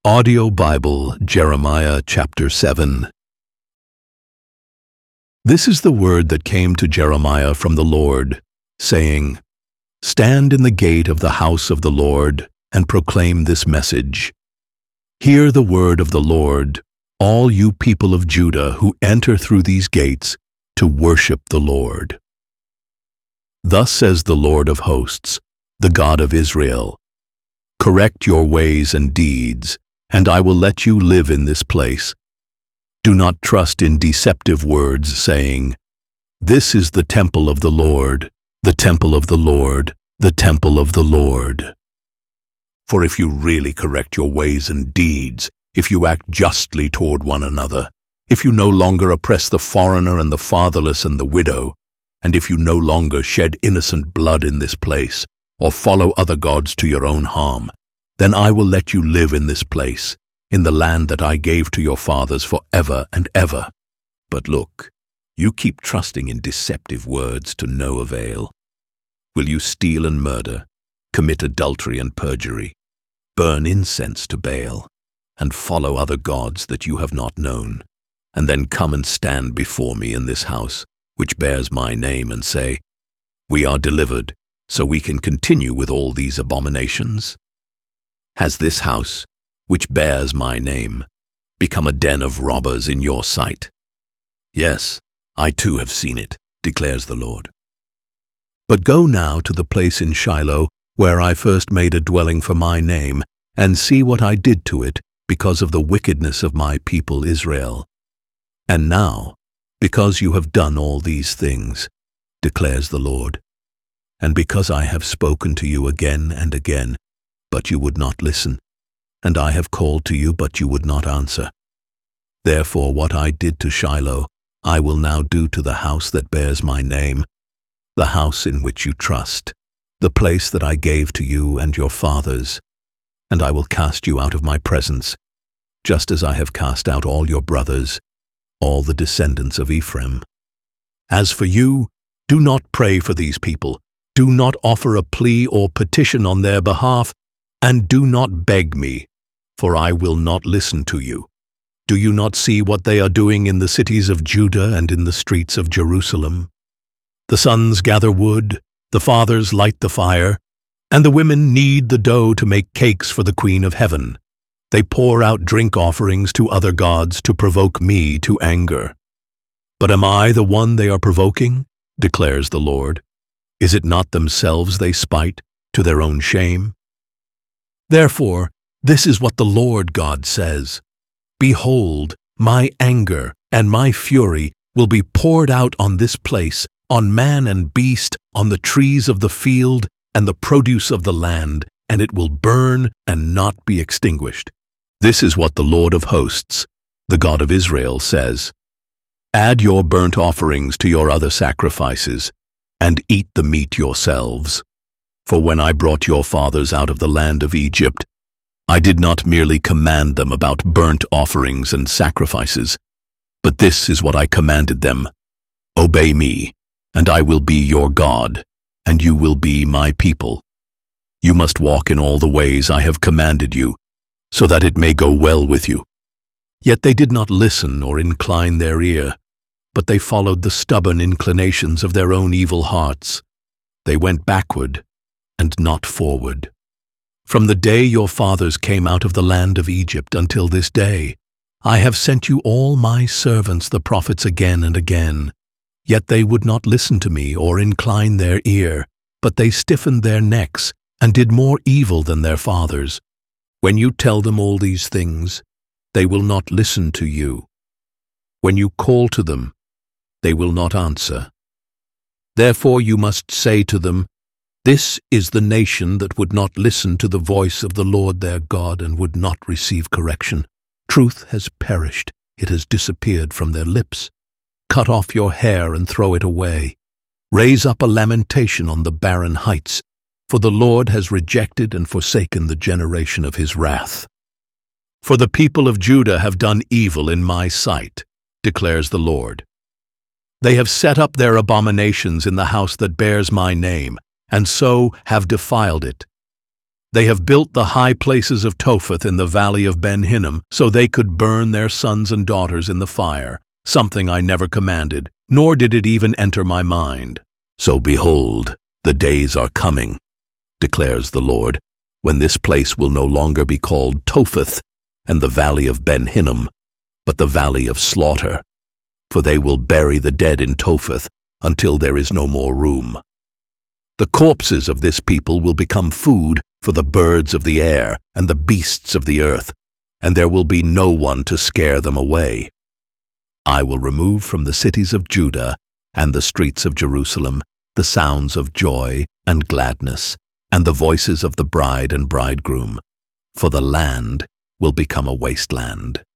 Audio Bible, Jeremiah chapter 7. This is the word that came to Jeremiah from the Lord, saying, Stand in the gate of the house of the Lord, and proclaim this message. Hear the word of the Lord, all you people of Judah who enter through these gates to worship the Lord. Thus says the Lord of hosts, the God of Israel, Correct your ways and deeds, and I will let you live in this place. Do not trust in deceptive words, saying, This is the temple of the Lord, the temple of the Lord, the temple of the Lord. For if you really correct your ways and deeds, if you act justly toward one another, if you no longer oppress the foreigner and the fatherless and the widow, and if you no longer shed innocent blood in this place, or follow other gods to your own harm, then I will let you live in this place, in the land that I gave to your fathers forever and ever. But look, you keep trusting in deceptive words to no avail. Will you steal and murder, commit adultery and perjury, burn incense to Baal, and follow other gods that you have not known, and then come and stand before me in this house, which bears my name, and say, We are delivered, so we can continue with all these abominations? Has this house, which bears my name, become a den of robbers in your sight? Yes, I too have seen it, declares the Lord. But go now to the place in Shiloh where I first made a dwelling for my name, and see what I did to it because of the wickedness of my people Israel. And now, because you have done all these things, declares the Lord, and because I have spoken to you again and again, but you would not listen, and I have called to you, but you would not answer. Therefore what I did to Shiloh, I will now do to the house that bears my name, the house in which you trust, the place that I gave to you and your fathers, and I will cast you out of my presence, just as I have cast out all your brothers, all the descendants of Ephraim. As for you, do not pray for these people, do not offer a plea or petition on their behalf, and do not beg me, for I will not listen to you. Do you not see what they are doing in the cities of Judah and in the streets of Jerusalem? The sons gather wood, the fathers light the fire, and the women knead the dough to make cakes for the Queen of Heaven. They pour out drink offerings to other gods to provoke me to anger. But am I the one they are provoking? Declares the Lord. Is it not themselves they spite, to their own shame? Therefore, this is what the Lord God says. Behold, my anger and my fury will be poured out on this place, on man and beast, on the trees of the field and the produce of the land, and it will burn and not be extinguished. This is what the Lord of hosts, the God of Israel, says. Add your burnt offerings to your other sacrifices, and eat the meat yourselves. For when I brought your fathers out of the land of Egypt, I did not merely command them about burnt offerings and sacrifices, but this is what I commanded them. Obey me, and I will be your God, and you will be my people. You must walk in all the ways I have commanded you, so that it may go well with you. Yet they did not listen or incline their ear, but they followed the stubborn inclinations of their own evil hearts. They went backward and not forward. From the day your fathers came out of the land of Egypt until this day, I have sent you all my servants the prophets again and again. Yet they would not listen to me or incline their ear, but they stiffened their necks and did more evil than their fathers. When you tell them all these things, they will not listen to you. When you call to them, they will not answer. Therefore you must say to them, This is the nation that would not listen to the voice of the Lord their God and would not receive correction. Truth has perished, it has disappeared from their lips. Cut off your hair and throw it away. Raise up a lamentation on the barren heights, for the Lord has rejected and forsaken the generation of his wrath. For the people of Judah have done evil in my sight, declares the Lord. They have set up their abominations in the house that bears my name, and so have defiled it. They have built the high places of Topheth in the valley of Ben Hinnom, so they could burn their sons and daughters in the fire, something I never commanded, nor did it even enter my mind. So behold, the days are coming, declares the Lord, when this place will no longer be called Topheth and the valley of Ben Hinnom, but the valley of slaughter. For they will bury the dead in Topheth until there is no more room. The corpses of this people will become food for the birds of the air and the beasts of the earth, and there will be no one to scare them away. I will remove from the cities of Judah and the streets of Jerusalem the sounds of joy and gladness, and the voices of the bride and bridegroom, for the land will become a wasteland.